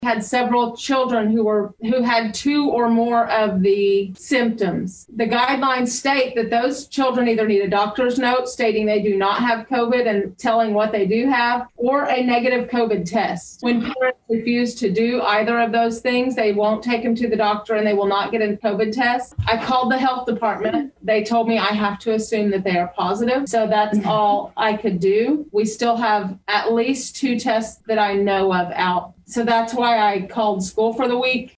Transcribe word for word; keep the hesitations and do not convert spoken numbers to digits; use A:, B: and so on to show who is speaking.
A: Had several children who were who had two or more of the symptoms. The guidelines state that those children either need a doctor's note stating they do not have COVID and telling what they do have, or a negative COVID test. When parents refuse to do either of those things, they won't take them to the doctor and they will not get a COVID test. I called the health department. They told me I have to assume that they are positive. So that's all I could do. We still have at least two tests that I know of out. So that's why I called school for the week.